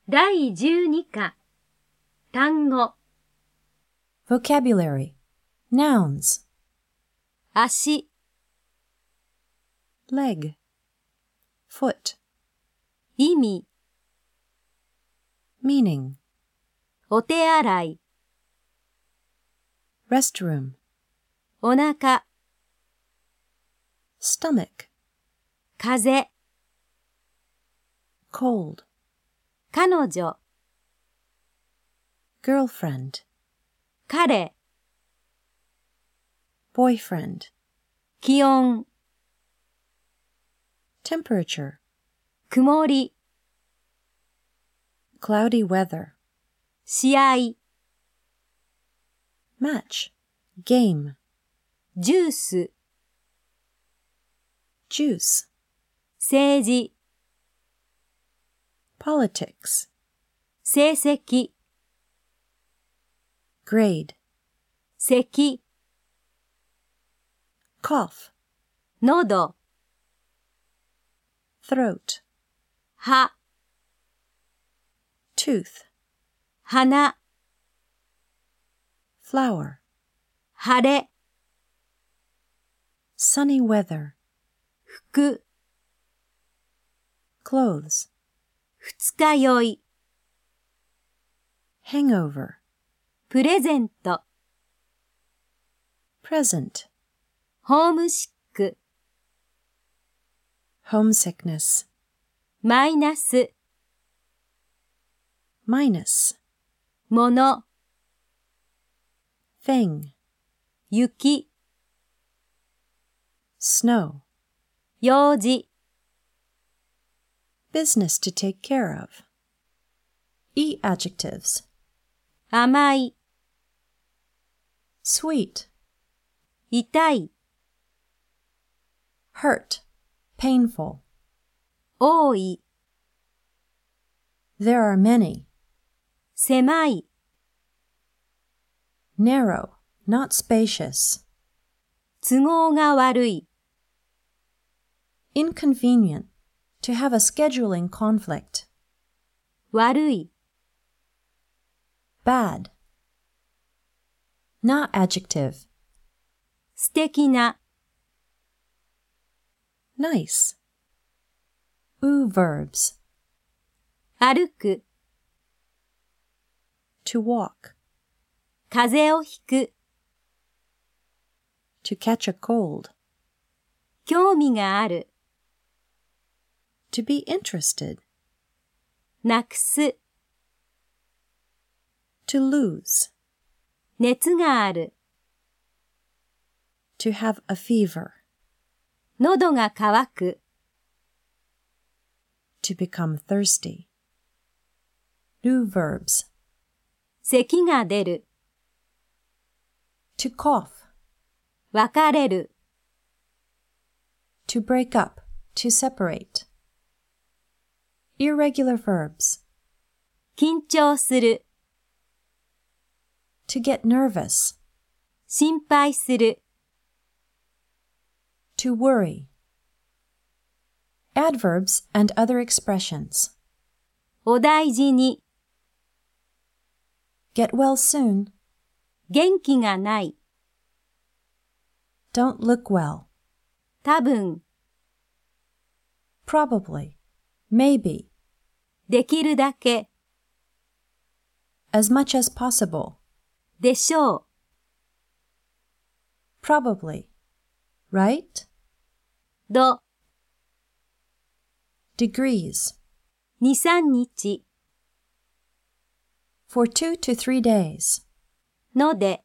第12課、単語、 Vocabulary. Nouns. 足、 Leg. Foot. 意味、 Meaning. お手洗い、 Restroom. お腹、 Stomach. 風、 Cold. 彼女、 Girlfriend. 彼、 Boyfriend. 気温、 Temperature. 曇り、 Cloudy weather. 試合、 Match. Game. ジュース、 Juice. 政治、 Politics. 成績、 Grade. 咳、 Cough. 喉、 Throat. 歯、 Tooth. 鼻、 Flower. 晴れ、 Sunny weather. 服、 Clothes. 二日酔い、 Hangover. プレゼント、 Present. ホームシック、 Homesickness. マイナス、 Minus. もの、 Thing. 雪、 Snow. 用事、 Business to take care of. E adjectives. 甘い、 Sweet. 痛い、 Hurt. Painful. 多い、 There are many. 狭い、 Narrow. Not spacious. 都合が悪い、 Inconvenient. To have a scheduling conflict. 悪い、 Bad. Not adjective. 素敵な、 Nice. Oo verbs. 歩く、 To walk. 風邪をひく、 To catch a cold. 興味がある、 To be interested. なくす、 To lose. 熱がある、 To have a fever. 喉が渇く、 To become thirsty. Do verbs. 咳が出る、 To cough. 別れる、 To break up. To separate. Irregular verbs. 緊張する、 To get nervous. 心配する、 To worry. Adverbs and other expressions. お大事に、 Get well soon. 元気がない、 Don't look well. 多分、 Probably. Maybe. できるだけ、 As much as possible. でしょう、 Probably. Right? ど、 Degrees. 2、3日、 For 2 to 3 days. ので、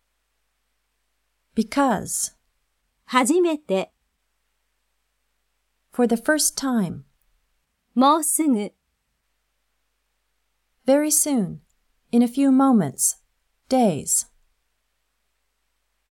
Because. 初めて、 For the first time. もうすぐ、 Very soon. In a few moments. Days.